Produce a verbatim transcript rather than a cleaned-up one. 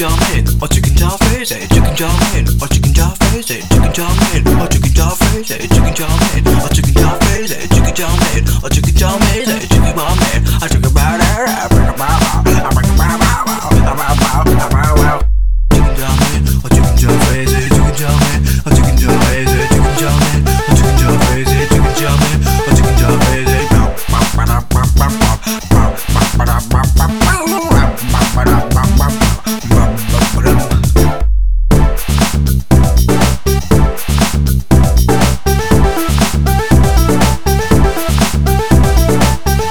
chow mein, or chicken chow phrase, chicken chow mein, or chicken chow phrase, chicken chow mein, or chicken chow phrase, chicken chow mein, or chicken chow phrase, chicken chow mein, or chicken chow mein.